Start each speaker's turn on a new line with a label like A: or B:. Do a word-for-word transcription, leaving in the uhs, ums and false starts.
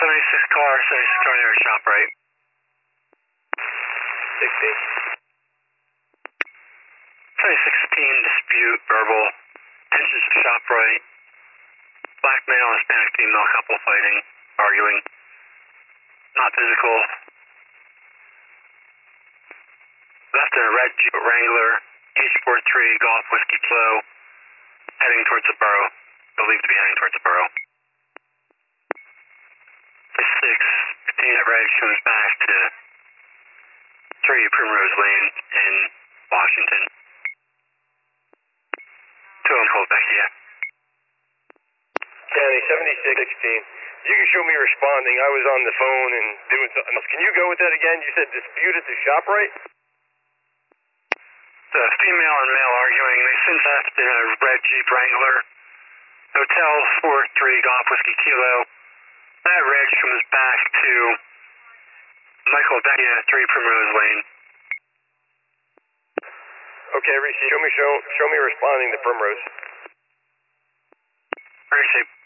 A: seventy-six car, seventy-six car near shop right.
B: sixteen.
A: seventy-six sixteen, dispute, verbal. Tensions of shop right. Black male and Hispanic female couple fighting, arguing. Not physical. Left in a red Jeep Wrangler, H forty-three Golf Whiskey Kilo, heading towards the borough. Believed to be heading towards the borough. six fifteen at red comes back to three Primrose Lane in Washington. two on hold back here.
B: County seventy-six sixteen. You can show me responding. I was on the phone and doing something else. Can you go with that again? You said dispute at the shop right?
A: The female and male arguing. They since left in a red Jeep Wrangler. Hotel four three Golf Whiskey Kilo. That red comes back to Michael Vecchia, three Primrose Lane.
B: Okay, Reese, show me show show me responding to Primrose.
A: Very safe.